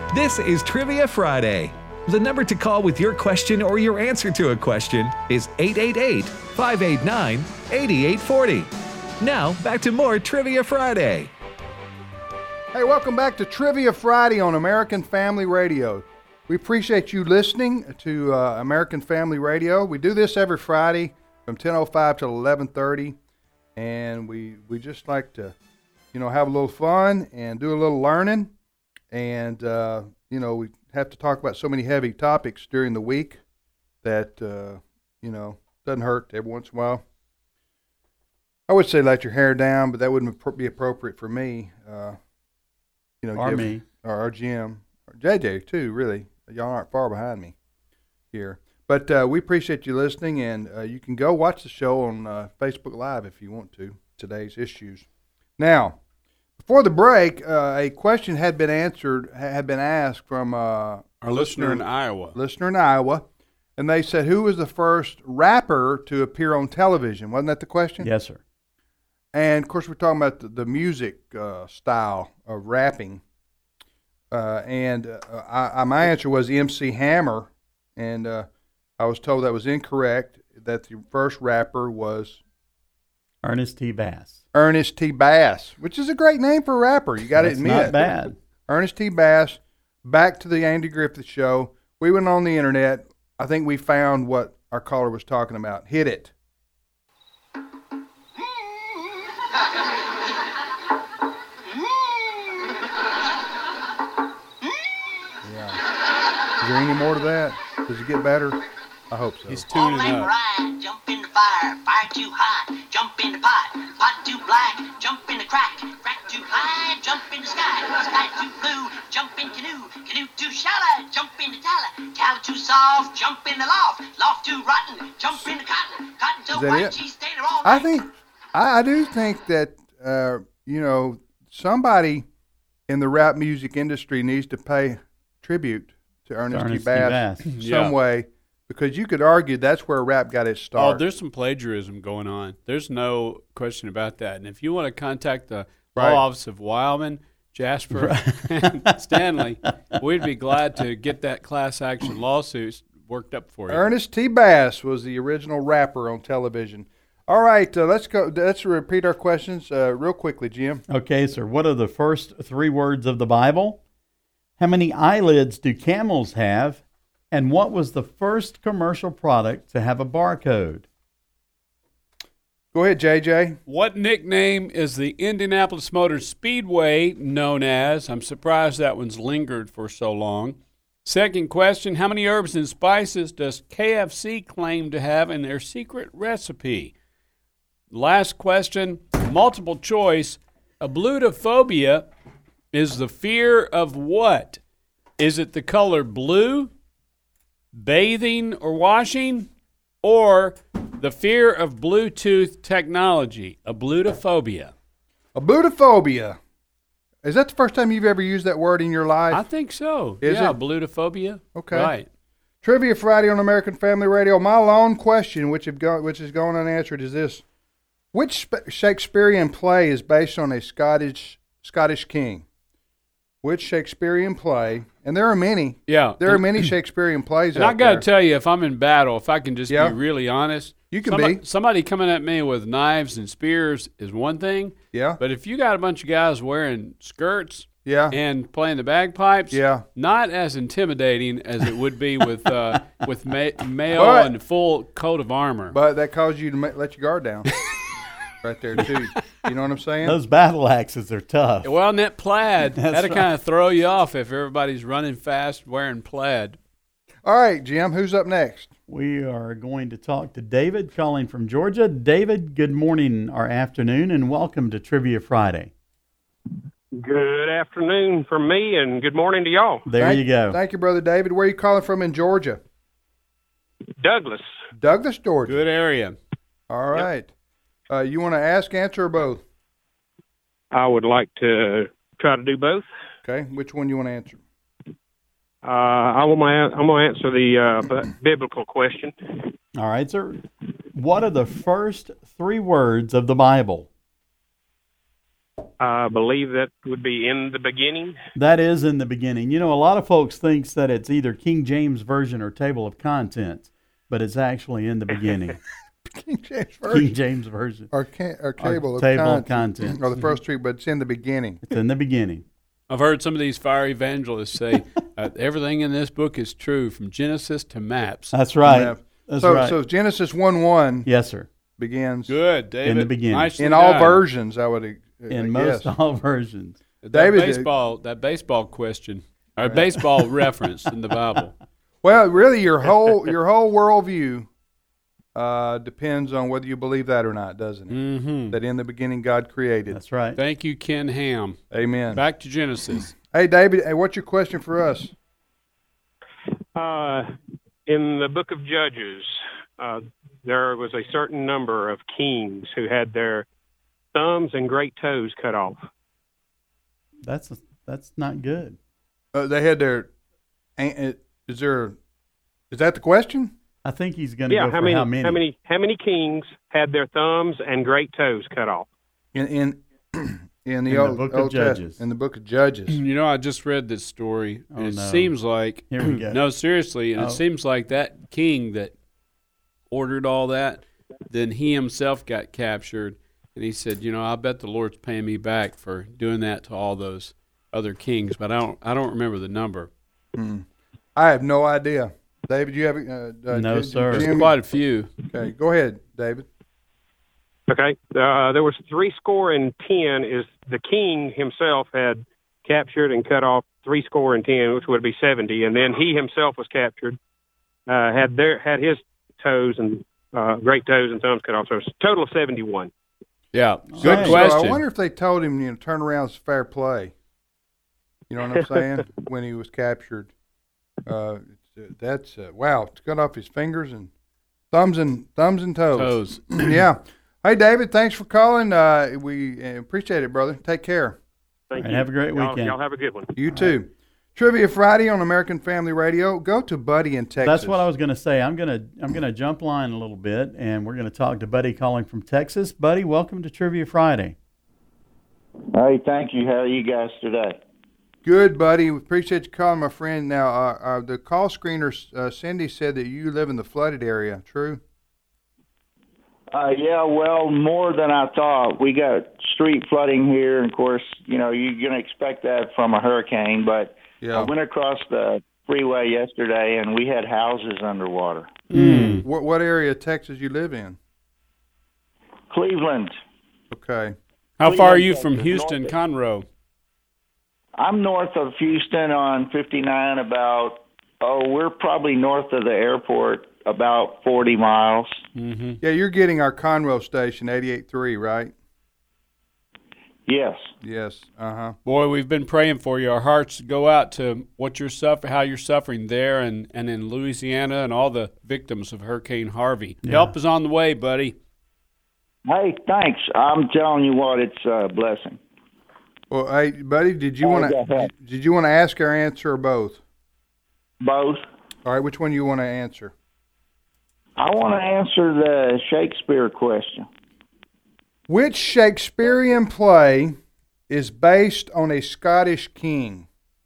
This is Trivia Friday. The number to call with your question or your answer to a question is 888-589-8840. Now, back to more Trivia Friday. Hey, welcome back to Trivia Friday on American Family Radio. We appreciate you listening to American Family Radio. We do this every Friday from 10:05 to 11:30, and we just like to, have a little fun and do a little learning. And, we have to talk about so many heavy topics during the week that, doesn't hurt every once in a while. I would say let your hair down, but that wouldn't be appropriate for me. Or me. Or Jim. Or JJ, too, really. Y'all aren't far behind me here. But we appreciate you listening, and you can go watch the show on Facebook Live if you want to, today's issues. Now, before the break, a question had been asked from our listener in Iowa. And they said, who was the first rapper to appear on television? Wasn't that the question? Yes, sir. And, of course, we're talking about the music style of rapping. My answer was MC Hammer, and I was told that was incorrect, that the first rapper was Ernest T. Bass. Ernest T. Bass, which is a great name for a rapper. You got to admit. Not bad. Ernest T. Bass. Back to the Andy Griffith Show. We went on the internet. I think we found what our caller was talking about. Hit it. Yeah. Is there any more to that? Does it get better? I hope so. He's tuning up. Ride, jump in the fire, fire too hot, jump in the pot, pot too black, jump in the crack, crack too high, jump in the sky, sky too blue, jump in canoe, canoe too shallow, jump in the tallow, tallow too soft, jump in the loft, loft too rotten, jump in the cotton, cotton too white, cheese stay there all night. I do think that, somebody in the rap music industry needs to pay tribute to Ernest T. Bass some way. Because you could argue that's where rap got its start. Oh, there's some plagiarism going on. There's no question about that. And if you want to contact the law office of Wildman, Jasper, and Stanley, we'd be glad to get that class action lawsuit worked up for you. Ernest T. Bass was the original rapper on television. All right, let's go. Let's repeat our questions real quickly, Jim. Okay, sir. What are the first three words of the Bible? How many eyelids do camels have? And what was the first commercial product to have a barcode? Go ahead, JJ. What nickname is the Indianapolis Motor Speedway known as? I'm surprised that one's lingered for so long. Second question, how many herbs and spices does KFC claim to have in their secret recipe? Last question, multiple choice. Ablutophobia is the fear of what? Is it the color blue, bathing or washing, or the fear of Bluetooth technology? Ablutophobia. Ablutophobia. Is that the first time you've ever used that word in your life? I think so. Is it? Ablutophobia. Okay. Right. Trivia Friday on American Family Radio. My lone question, which is going unanswered, is this. Which Shakespearean play is based on a Scottish king? Which Shakespearean play, and there are many. Yeah. There are many Shakespearean plays and out there. I got to tell you, if I'm in battle, if I can just be really honest. You can be. Somebody coming at me with knives and spears is one thing. Yeah. But if you got a bunch of guys wearing skirts and playing the bagpipes, not as intimidating as it would be with male and full coat of armor. But that caused you to let your guard down. Right there, too. You know what I'm saying? Those battle axes are tough. Well, and that plaid, that'll kind of throw you off if everybody's running fast wearing plaid. All right, Jim, who's up next? We are going to talk to David, calling from Georgia. David, good morning or afternoon, and welcome to Trivia Friday. Good afternoon from me, and good morning to y'all. There you go. Thank you, Brother David. Where are you calling from in Georgia? Douglas. Douglas, Georgia. Good area. All right. Yep. You want to ask, answer, or both? I would like to try to do both. Okay. Which one do you want to answer? I'm going to answer the biblical question. All right, sir. What are the first three words of the Bible? I believe that would be in the beginning. That is in the beginning. You know, a lot of folks thinks that it's either King James Version or Table of Contents, but it's actually in the beginning. King James Version. King James Version. Or Table of Contents. Or the first three, but it's in the beginning. It's in the beginning. I've heard some of these fire evangelists say everything in this book is true from Genesis to maps. That's right. Yeah. That's so, right. So Genesis 1:1 yes, sir. begins Good, David. In the beginning. Nicely in all done. versions, I would In guess. most all versions. David, that baseball question, or baseball reference in the Bible. Well, really, your whole worldview depends on whether you believe that or not, doesn't it? Mm-hmm. That in the beginning God created. That's right. Thank you, Ken Ham. Amen. Back to Genesis. Hey, David, what's your question for us? In the book of Judges, there was a certain number of kings who had their thumbs and great toes cut off. That's not good. They had their. Is that the question? I think he's going to Yeah, go for how many. How many kings had their thumbs and great toes cut off? In the In old, the book Old of Judges. Testament, in the book of Judges. You know, I just read this story, and it seems like Here we go. no, seriously, and it seems like that king that ordered all that, then he himself got captured, and he said, "You know, I bet the Lord's paying me back for doing that to all those other kings," but I don't remember the number. I have no idea. David, you have No, sir. There's Jimmy? quite a few. Okay, go ahead, David. Okay, there was 310. Is the king himself had captured and cut off 310, which would be 70, and then he himself was captured, had his toes and great toes and thumbs cut off. So it's a total of 71. Yeah, Right. good So question. I wonder if they told him, turn around is fair play. You know what I'm saying? When he was captured, that's wow. To cut off his fingers and thumbs and toes. Yeah. Hey, David, thanks for calling. We appreciate it, brother. Take care. Thank And you. have a great weekend. Y'all have a good one. You too. Trivia Friday on American Family Radio. Go to Buddy in Texas. That's what I was going to say. I'm gonna jump line a little bit, and we're going to talk to Buddy calling from Texas. Buddy, welcome to Trivia Friday. Hey, thank you. How are you guys today? Good, buddy. We appreciate you calling, my friend. Now, the call screener, Cindy, said that you live in the flooded area. True? Yeah, well, more than I thought. We got street flooding here, and of course, you're going to expect that from a hurricane, but Yeah. I went across the freeway yesterday, and we had houses underwater. What area of Texas you live in? Cleveland. Okay. How far are you Cleveland, from Texas, Houston, north Conroe? I'm north of Houston on 59 we're probably north of the airport about 40 miles. Mm-hmm. Yeah, you're getting our Conroe station, 88.3, right? Yes. Yes. Uh-huh. Boy, we've been praying for you. Our hearts go out to how you're suffering there and in Louisiana and all the victims of Hurricane Harvey. Yeah. Help is on the way, buddy. Hey, thanks. I'm telling you what, it's a blessing. Well, hey, buddy, did you Oh, want go ahead. to ask or answer or both? Both. All right, which one do you want to answer? I want to answer the Shakespeare question. Which Shakespearean play is based on a Scottish king?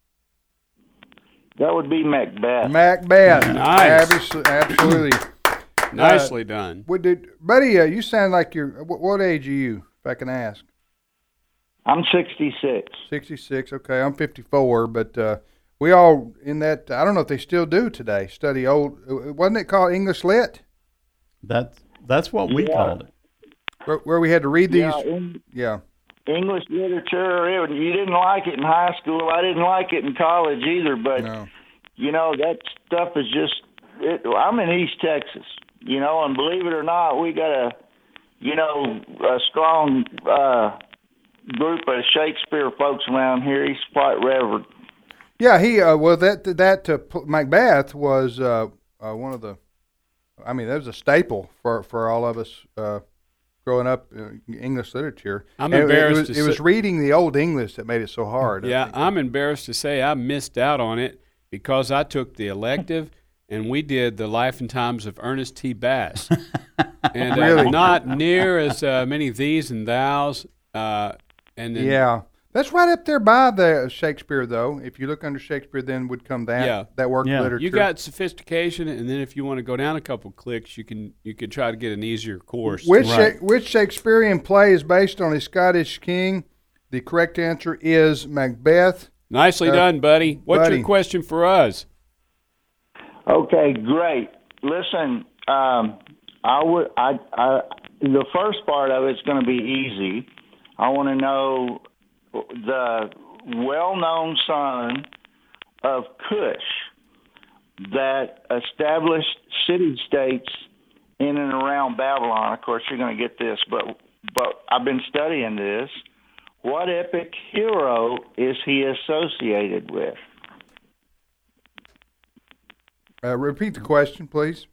That would be Macbeth. Macbeth. Nice. Absolutely. Nicely done. Buddy, you sound like what age are you, if I can ask? I'm 66. 66. Okay, I'm 54, but we all in that, I don't know if they still do today, study old, wasn't it called English Lit? That's what we called it. Where we had to read these? Yeah, English literature. You didn't like it in high school. I didn't like it in college either, but, No. That stuff is just, I'm in East Texas, and believe it or not, we got a strong group of Shakespeare folks around here. He's quite reverend. Yeah, he Macbeth was one of the. I mean, that was a staple for all of us growing up English literature. I'm And embarrassed It was reading the Old English that made it so hard. Yeah, I'm embarrassed to say I missed out on it because I took the elective and we did the Life and Times of Ernest T. Bass. And Really? not near as many these and thous. And then, Yeah. That's right up there by the Shakespeare, though. If you look under Shakespeare, then would come that work of literature. You got sophistication, and then if you want to go down a couple clicks, you can try to get an easier course. Which Shakespearean play is based on a Scottish king? The correct answer is Macbeth. Nicely done, buddy. What's your question for us? Okay, great. Listen, the first part of it's going to be easy. I want to know the well-known son of Cush that established city-states in and around Babylon. Of course, you're going to get this, but I've been studying this. What epic hero is he associated with? Repeat the question, please.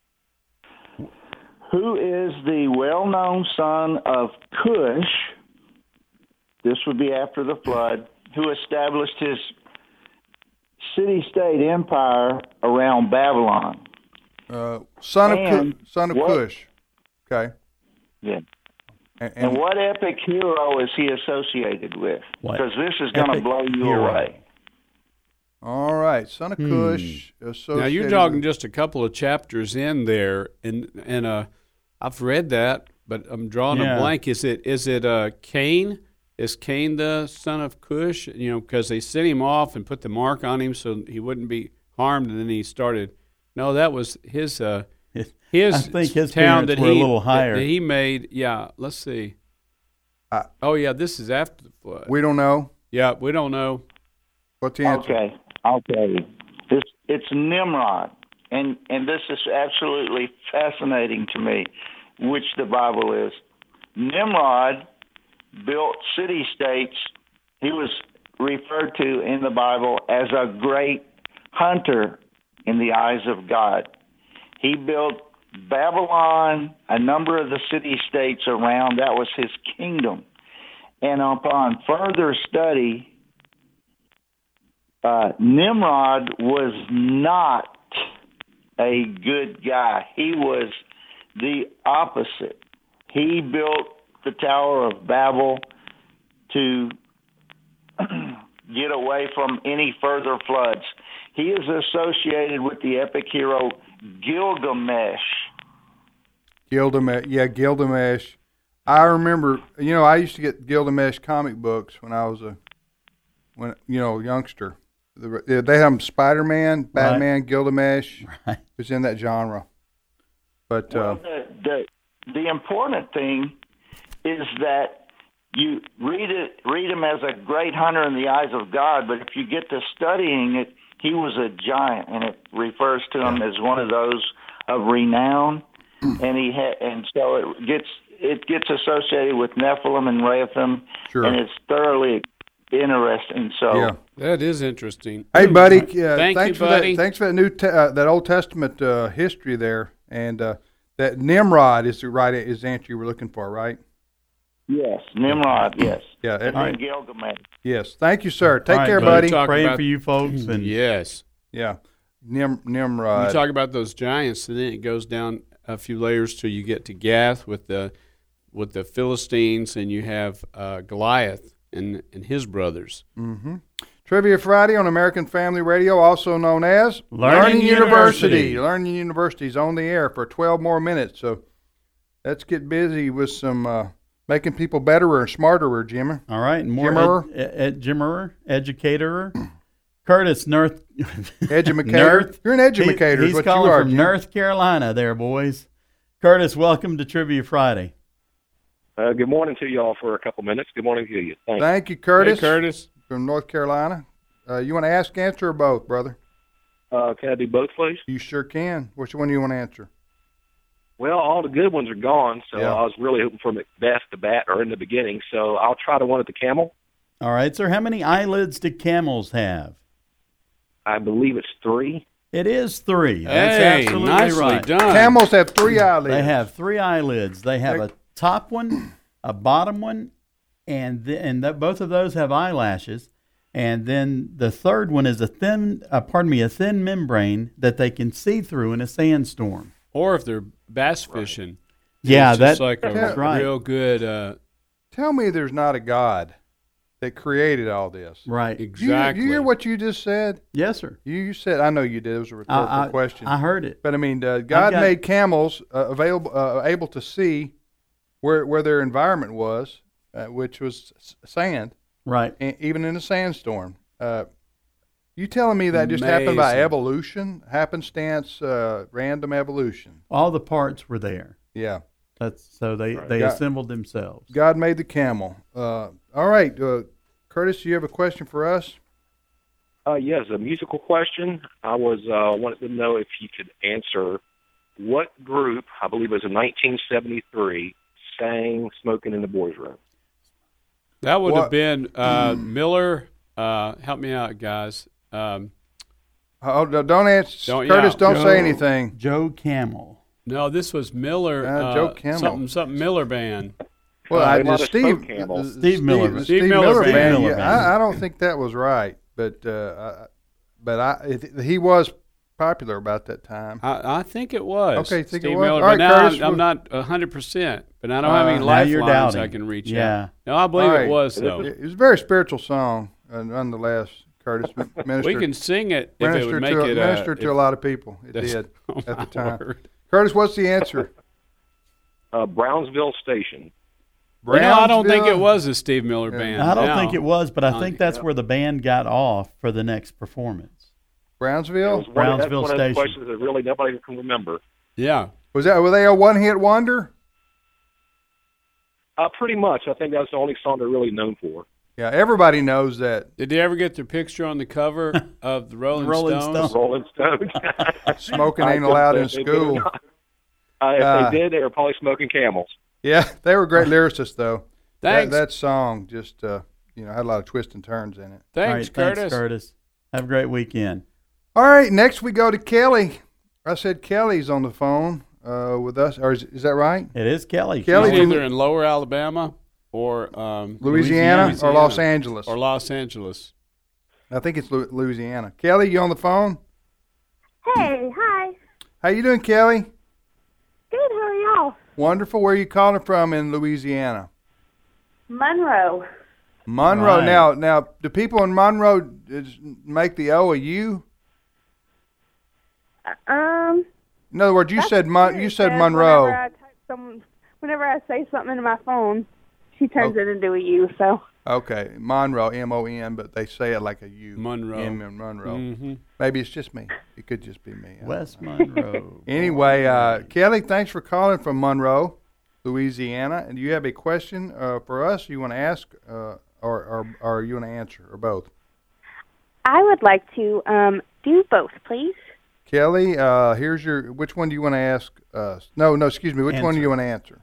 Who is the well-known son of Cush? This would be after the flood, who established his city-state empire around Babylon. Son of Cush. Okay. Yeah. And what epic hero is he associated with? Because this is going to blow you away. All right, son of Cush. Now you're talking just a couple of chapters in there, and I've read that, but I'm drawing a blank. Is it Cain? Is Cain the son of Cush? You know, because they sent him off and put the mark on him so he wouldn't be harmed, and then he started. No, that was his. I think his town that were a little higher. That he made. Yeah, let's see. This is after the flood. We don't know. Yeah, we don't know. What's the answer? Okay, I'll tell you. It's Nimrod, and this is absolutely fascinating to me, which the Bible is. Nimrod built city-states. He was referred to in the Bible as a great hunter in the eyes of God. He built Babylon, a number of the city-states around. That was his kingdom. And upon further study, Nimrod was not a good guy. He was the opposite. He built the Tower of Babel to get away from any further floods. He is associated with the epic hero Gilgamesh. Gilgamesh. I remember, I used to get Gilgamesh comic books when I was a youngster. They had them Spider-Man, Batman, Gilgamesh. Right. Was in that genre. But the important thing is that you read him as a great hunter in the eyes of God, but if you get to studying it, he was a giant, and it refers to him as one of those of renown, and so it gets associated with Nephilim and Rephaim, and it's thoroughly interesting. So that is interesting. Hey, buddy, thanks for buddy. Thanks for that that Old Testament history there, and that Nimrod is the answer you were looking for, right? Yes, Nimrod. Yes. Yeah. And Gilgamesh. Yes. Thank you, sir. Take care, buddy. Praying for you folks. And yes. Yeah. Nimrod. You talk about those giants, and then it goes down a few layers till you get to Gath with the Philistines, and you have Goliath and his brothers. Mm-hmm. Trivia Friday on American Family Radio, also known as Learning University. Learning University is on the air for 12 more minutes. So let's get busy with some making people better and smarter, Jimmy. All right. Jimmerer, educator. Curtis, Educator. You're an educator. He's calling from North Carolina there, boys. Curtis, welcome to Trivia Friday. Good morning to you all for a couple minutes. Good morning to you. Thanks. Thank you, Curtis. Hey, Curtis. From North Carolina. You want to ask, answer, or both, brother? Can I do both, please? You sure can. Which one do you want to answer? Well, all the good ones are gone, so I was really hoping for Macbeth the bat or in the beginning, so I'll try the one at the camel. All right, sir. How many eyelids do camels have? I believe it's 3. It is 3. That's absolutely nicely right. Done. Camels have 3 eyelids. They have 3 eyelids. They have a top one, a bottom one, and both of those have eyelashes. And then the third one is a thin membrane that they can see through in a sandstorm. Or if they're bass fishing. Yeah, it's that's like a real good tell me there's not a God that created all this. Right. Exactly. You hear what you just said? Yes, sir. You said, I know you did. It was a rhetorical question. I heard it. But I mean, God made camels able to see where their environment was, which was sand. Right. Even in a sandstorm. You telling me that just happened by evolution, happenstance, random evolution? All the parts were there. Yeah. They assembled themselves. God made the camel. All right, Curtis, do you have a question for us? Yes, a musical question. I was wanted to know if you could answer what group, I believe it was in 1973, sang "Smoking in the Boys' Room." That would have been Miller. Help me out, guys. Don't answer, Curtis. Don't say anything. Joe Camel. No, this was Miller. Joe Camel. Something Miller band. Well, Steve Miller. Steve Miller band. Miller band. I don't think that was right, but he was popular about that time. I think it was. Okay, think Steve it was. Miller. All right, but now Curtis, I'm not 100%, but I don't have any now you're lifelines doubting. I can reach Yeah. out. No, I believe All right. it was, though. It was a very spiritual song, nonetheless. Curtis, We can sing it if it would make it. Ministered to a lot of people. It That's- did oh, at my the time. word. Curtis, what's the answer? Brownsville Station. I don't think it Brownsville? was a Steve Miller band. I don't now. think it was, but I think that's where the band got off for the next performance. Brownsville? That's Brownsville one of the Station. questions that really nobody can remember. Yeah. Were they a one-hit wonder? Pretty much. I think that's the only song they're really known for. Yeah, everybody knows that. Did they ever get their picture on the cover of the Rolling Rolling Stones? Rolling Stones. Smoking ain't allowed in They did school. not. If they did, they were probably smoking Camels. Yeah, they were great lyricists, though. Thanks. That song just, had a lot of twists and turns in it. Thanks, All right, Curtis. Thanks, Curtis. Have a great weekend. All right, next we go to Kelly. I said Kelly's on the phone with us. Or is that right? It is Kelly. Kelly, He's either in Lower Alabama or Louisiana or Los Angeles? Or Los Angeles. I think it's Louisiana. Kelly, you on the phone? Hey, hi. How you doing, Kelly? Good, how are y'all? Wonderful. Where are you calling from in Louisiana? Monroe. Monroe. Right. Now, do people in Monroe make the O a U? In other words, you said Monroe. Whenever I say something into my phone, she turns it into a U, so. Okay, Monroe, M-O-N, but they say it like a U. Monroe. M in Monroe. Mm-hmm. Maybe it's just me. It could just be me. West Monroe. Anyway, Kelly, thanks for calling from Monroe, Louisiana. And do you have a question for us you want to ask or you want to answer, or both? I would like to do both, please. Kelly, here's which one do you want to ask us? No, excuse me. Which one do you want to answer?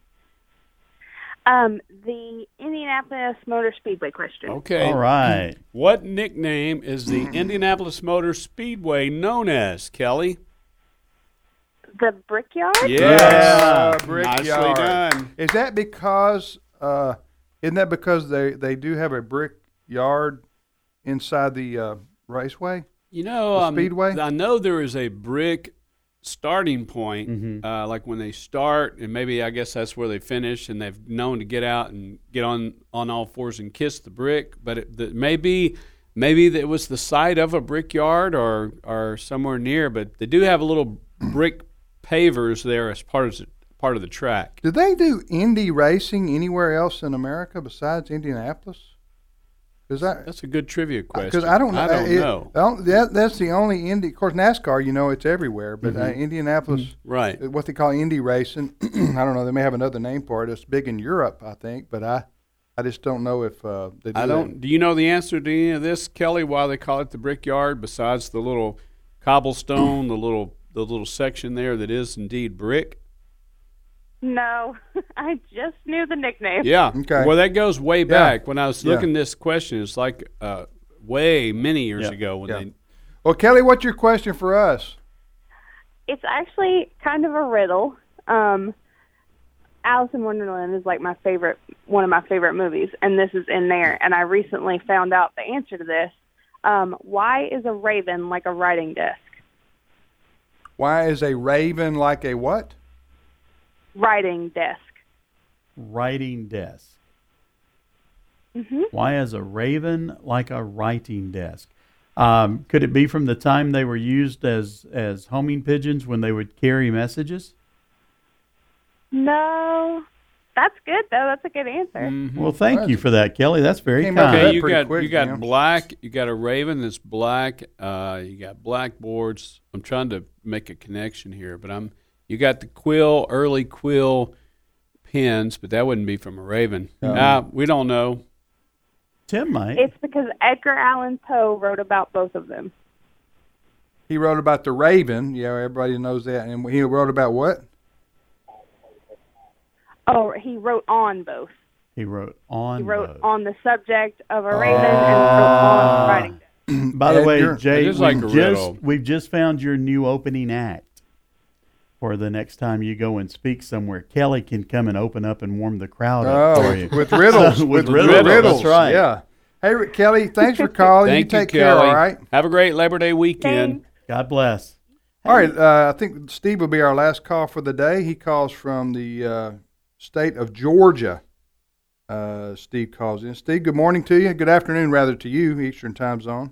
The Indianapolis Motor Speedway question. Okay. All right. What nickname is the Indianapolis Motor Speedway known as, Kelly? The Brickyard? Yes. Brickyard. Nicely done. Is that because isn't that because they do have a brick yard inside the raceway? The Speedway? I know there is a brick starting point, Mm-hmm. like when they start, and maybe I guess that's where they finish, and they've known to get out and get on all fours and kiss the brick. But maybe it was the site of a brickyard or somewhere near. But they do have a little brick pavers there as part of the track. Do they do Indy racing anywhere else in America besides Indianapolis? That's a good trivia question. Because I don't know. know. That's the only Indy. Of course, NASCAR, it's everywhere. But Indianapolis, right? What they call Indy racing, I don't know. They may have another name for it. It's big in Europe, I think. But I just don't know if they do. I don't. Do you know the answer to any of this, Kelly? Why they call it the Brickyard? Besides the little cobblestone, the little section there that is indeed brick. No, I just knew the nickname. Yeah. Okay. Well, that goes way back. When I was looking at this question, it's like way many years ago when they. Well, Kelly, what's your question for us? It's actually kind of a riddle. Alice in Wonderland is like one of my favorite movies, and this is in there. And I recently found out the answer to this. Why is a raven like a writing desk? Why is a raven like a what? Writing desk. Writing desk. Mm-hmm. Why is a raven like a writing desk? Could it be from the time they were used as homing pigeons when they would carry messages? No. That's good, though. That's a good answer. Mm-hmm. Well, thank you for that, Kelly. That's very Came kind. up with Okay, that pretty you got quick, black. You got a raven that's black. You got blackboards. I'm trying to make a connection here, but you got the quill, early quill pens, but that wouldn't be from a raven. We don't know. Tim might. It's because Edgar Allan Poe wrote about both of them. He wrote about the raven. Yeah, everybody knows that. And he wrote about what? Oh, he wrote on both. He wrote on. He wrote both. on the subject of a raven and wrote on writing. By the way, Edgar- Jay, It is like a riddle. we've just found your new opening act for the next time you go and speak somewhere. Kelly can come and open up and warm the crowd up for you. with riddles. So, with riddles. riddles, that's right. Yeah. Hey, Kelly, thanks for calling. Thank you you, take care, Kelly. all right? Have a great Labor Day weekend. Thanks. God bless. All right, I think Steve will be our last call for the day. He calls from the state of Georgia. Steve calls in. Steve, good morning to you. Good afternoon, rather, to you, Eastern Time Zone.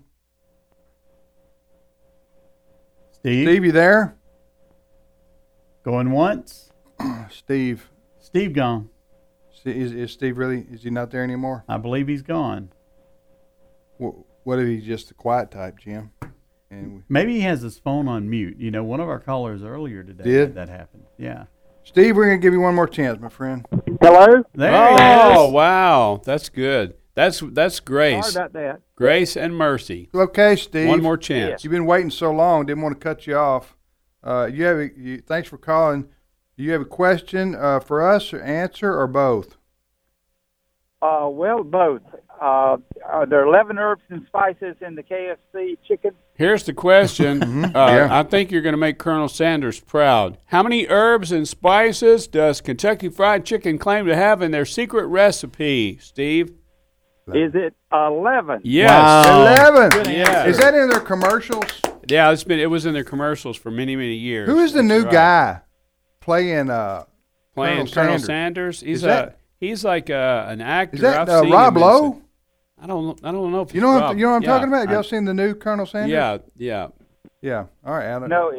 Steve, you there? Going once. Steve. Steve gone. Is Steve really, is he not there anymore? I believe he's gone. What if he's just a quiet type, Jim? And Maybe he has his phone on mute. You know, one of our callers earlier today Did? had that happen. Yeah. Steve, we're going to give you one more chance, my friend. Hello? There he Oh, is. wow. That's good. That's Grace. Sorry about that. Grace and Mercy. Okay, Steve. One more chance. You've been waiting so long, didn't want to cut you off. Thanks for calling. Do you have a question for us, or answer, or both? Well, both. Are there 11 herbs and spices in the KFC chicken? Here's the question. Yeah. I think you're going to make Colonel Sanders proud. How many herbs and spices does Kentucky Fried Chicken claim to have in their secret recipe, Steve? Is it 11? Yes. Wow. 11. Yeah. Is that in their commercials? Yeah, it was in their commercials for many, many years. Who is the That's new right. guy playing Playing Colonel Sanders? Is that- He's like an actor. Is that I've seen Rob him in Lowe? I don't know if You know what, Rob. you know what I'm Yeah, talking about? Have y'all seen the new Colonel Sanders? Yeah. Yeah. All right, Adam. No,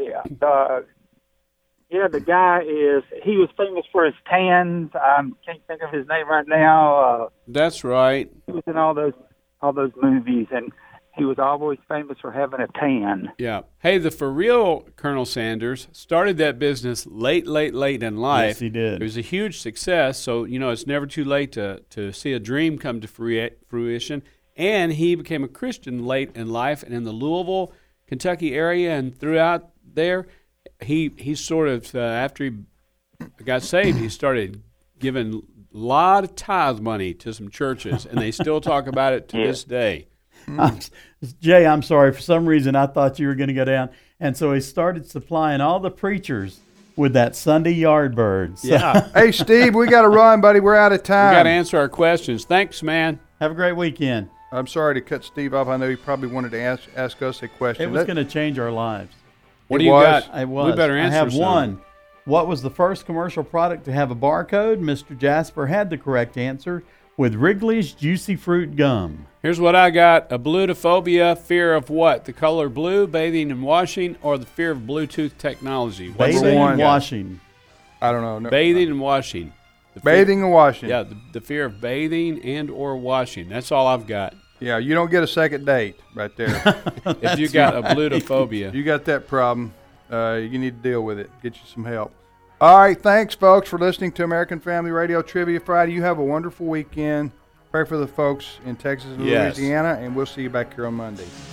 the guy he was famous for his tans. I can't think of his name right now. That's right. He was in all those movies, and he was always famous for having a tan. Yeah. Hey, the for real Colonel Sanders started that business late in life. Yes, he did. It was a huge success. So, it's never too late to see a dream come to fruition. And he became a Christian late in life. And in the Louisville, Kentucky area and throughout there, he sort of, after he got saved, he started giving a lot of tithe money to some churches. And they still talk about it to this day. Jay, I'm sorry. For some reason, I thought you were going to go down. And so he started supplying all the preachers with that Sunday Yardbird. So Yeah. Hey, Steve, we got to run, buddy. We're out of We time. got to answer our questions. Thanks, man. have a great weekend. I'm sorry to cut Steve off. I know he probably wanted to ask us a question. It was going to change our lives. What It do you was. got? It was. We better answer I have some. one. What was the first commercial product to have a barcode? Mr. Jasper had the correct answer with Wrigley's Juicy Fruit Gum. Here's what I got. A blutophobia, fear of what? The color blue, bathing and washing, or the fear of Bluetooth technology? What's Bathing one? and washing. I don't know. No. Bathing and washing. The Bathing and washing. Yeah, the fear of bathing and or washing. That's all I've got. Yeah, you don't get a second date right there. If you got a blutophobia. You got that problem. You need to deal with it. Get you some help. All right, thanks, folks, for listening to American Family Radio Trivia Friday. You have a wonderful weekend. Pray for the folks in Texas and Yes. Louisiana, and we'll see you back here on Monday.